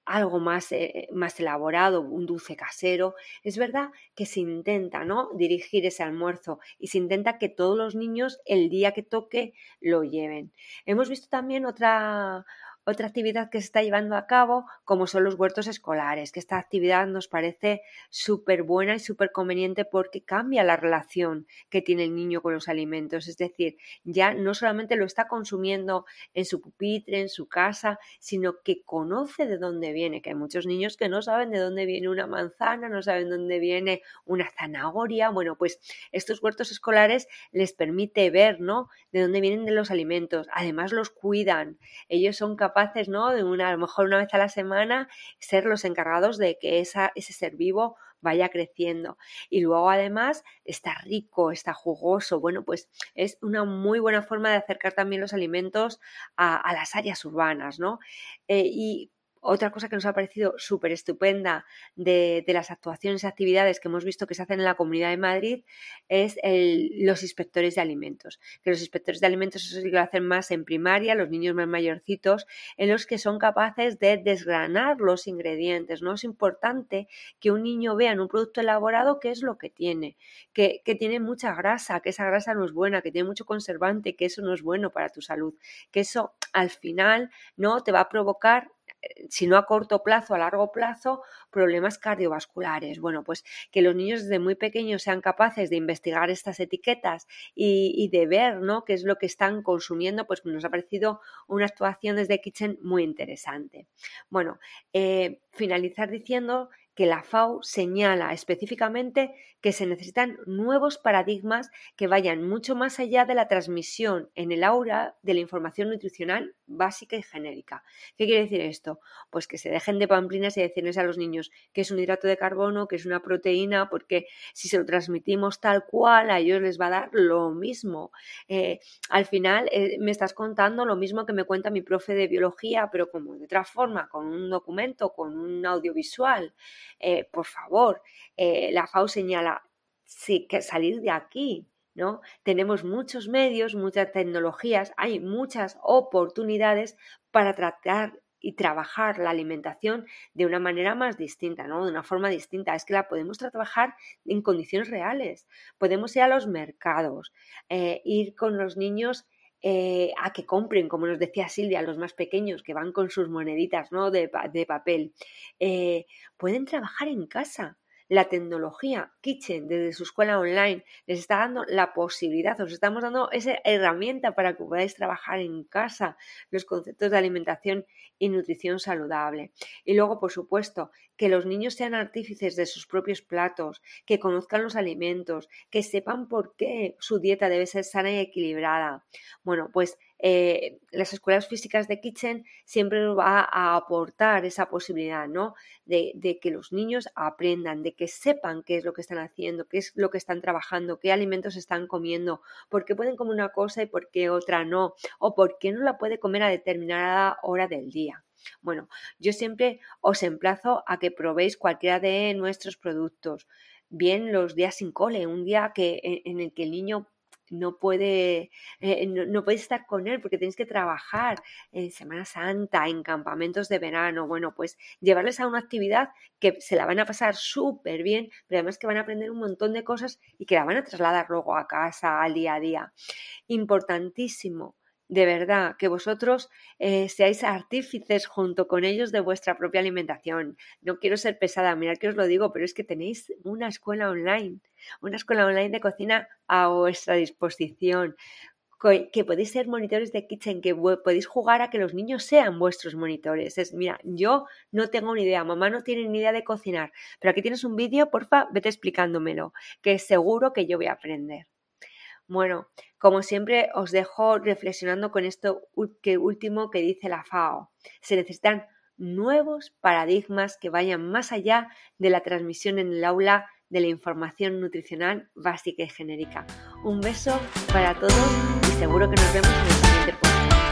algo más, eh, más elaborado, un dulce casero. Es verdad que se intenta, ¿no?, dirigir ese almuerzo y se intenta que todos los niños el día que toque lo lleven. Hemos visto también otra... Otra actividad que se está llevando a cabo, como son los huertos escolares, que esta actividad nos parece súper buena y súper conveniente porque cambia la relación que tiene el niño con los alimentos. Es decir, ya no solamente lo está consumiendo en su pupitre, en su casa, sino que conoce de dónde viene, que hay muchos niños que no saben de dónde viene una manzana, no saben de dónde viene una zanahoria. Bueno, pues estos huertos escolares les permite ver, ¿no?, de dónde vienen de los alimentos. Además los cuidan. Ellos son capaces capaces, ¿no?, de una, a lo mejor una vez a la semana ser los encargados de que esa, ese ser vivo vaya creciendo. Y luego además está rico, está jugoso. Bueno, pues es una muy buena forma de acercar también los alimentos a, a las áreas urbanas, ¿no? Eh, y otra cosa que nos ha parecido súper estupenda de, de las actuaciones y actividades que hemos visto que se hacen en la Comunidad de Madrid es el, los inspectores de alimentos. Que los inspectores de alimentos, eso sí que lo hacen más en primaria, los niños más mayorcitos, en los que son capaces de desgranar los ingredientes, ¿no? Es importante que un niño vea en un producto elaborado qué es lo que tiene, que, que tiene mucha grasa, que esa grasa no es buena, que tiene mucho conservante, que eso no es bueno para tu salud, que eso al final, ¿no?, te va a provocar, si no a corto plazo, a largo plazo, problemas cardiovasculares. Bueno, pues que los niños desde muy pequeños sean capaces de investigar estas etiquetas y, y de ver, ¿no?, qué es lo que están consumiendo, pues nos ha parecido una actuación desde Kitchen muy interesante. Bueno, eh, finalizar diciendo que la F A O señala específicamente que se necesitan nuevos paradigmas que vayan mucho más allá de la transmisión en el aula de la información nutricional básica y genérica. ¿Qué quiere decir esto? Pues que se dejen de pamplinas y decirles a los niños que es un hidrato de carbono, que es una proteína, porque si se lo transmitimos tal cual, a ellos les va a dar lo mismo. Eh, al final eh, me estás contando lo mismo que me cuenta mi profe de biología, pero como de otra forma, con un documento, con un audiovisual. Eh, por favor, eh, la F A O señala sí, que salir de aquí, ¿no? Tenemos muchos medios, muchas tecnologías, hay muchas oportunidades para tratar y trabajar la alimentación de una manera más distinta, ¿no?, de una forma distinta. Es que la podemos trabajar en condiciones reales. Podemos ir a los mercados, eh, ir con los niños Eh, a que compren, como nos decía Silvia, los más pequeños que van con sus moneditas, ¿no?, de, de papel. Eh, pueden trabajar en casa. La tecnología Kitchen desde su escuela online les está dando la posibilidad, os estamos dando esa herramienta para que podáis trabajar en casa los conceptos de alimentación y nutrición saludable. Y luego, por supuesto, que los niños sean artífices de sus propios platos, que conozcan los alimentos, que sepan por qué su dieta debe ser sana y equilibrada. Bueno, pues eh, las escuelas físicas de Kitchen siempre nos va a aportar esa posibilidad, ¿no?, de, de que los niños aprendan, de que sepan qué es lo que están haciendo, qué es lo que están trabajando, qué alimentos están comiendo, por qué pueden comer una cosa y por qué otra no, o por qué no la puede comer a determinada hora del día. Bueno, yo siempre os emplazo a que probéis cualquiera de nuestros productos, bien los días sin cole, un día que, en, en el que el niño no puede, eh, no, no puedes estar con él porque tienes que trabajar en Semana Santa, en campamentos de verano. Bueno, pues llevarles a una actividad que se la van a pasar súper bien, pero además que van a aprender un montón de cosas y que la van a trasladar luego a casa, al día a día. Importantísimo, de verdad, que vosotros eh, seáis artífices junto con ellos de vuestra propia alimentación. No quiero ser pesada, mirad que os lo digo, pero es que tenéis una escuela online, una escuela online de cocina a vuestra disposición, que podéis ser monitores de Kitchen, que podéis jugar a que los niños sean vuestros monitores. Es, mira, yo no tengo ni idea, mamá no tiene ni idea de cocinar, pero aquí tienes un vídeo, porfa, vete explicándomelo, que seguro que yo voy a aprender. Bueno, como siempre os dejo reflexionando con esto que último que dice la F A O. Se necesitan nuevos paradigmas que vayan más allá de la transmisión en el aula de la información nutricional básica y genérica. Un beso para todos y seguro que nos vemos en el siguiente podcast.